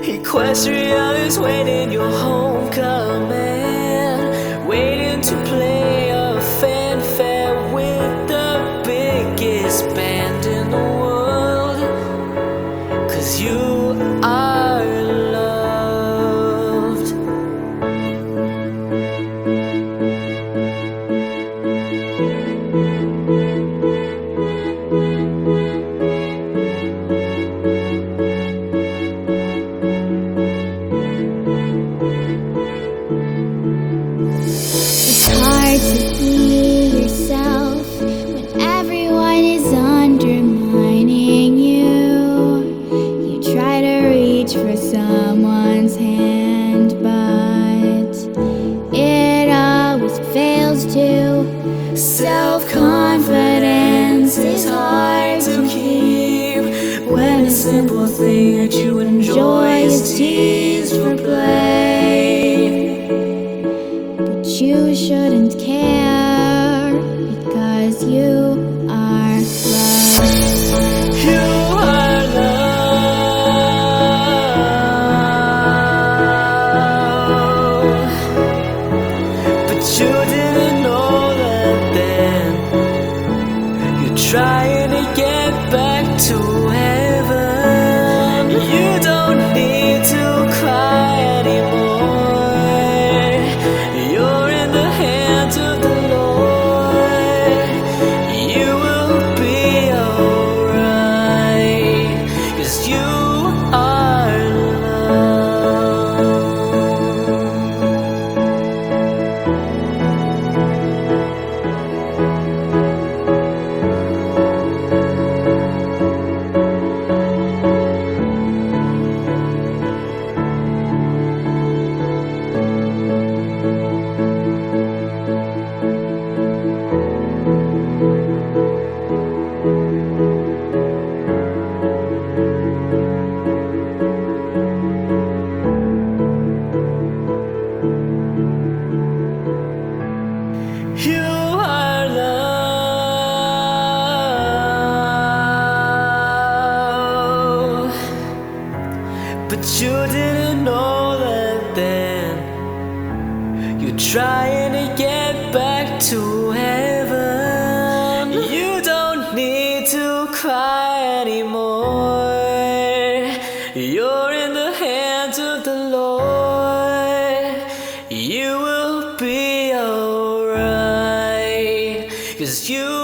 Equestrian is waiting your homecoming, waiting to play a fanfare with the biggest band in the world. 'Cause you are loved. It's hard to be yourself when everyone is undermining you. You try to reach for someone's hand, but it always fails to. Self-confidence is hard to keep when a simple thing that you enjoy is teased for play. But you shouldn't care because you are loved. You are loved, but you didn't know that then. You're trying to get back to heaven. You don't need to cry anymore. You're in the hands of the Lord. You will be alright, 'cause you are loved. You are loved, but you didn't know that then. You're trying to get back to heaven. You don't need to cry anymore. You're in the hands of the Lord. You will be alright, 'cause you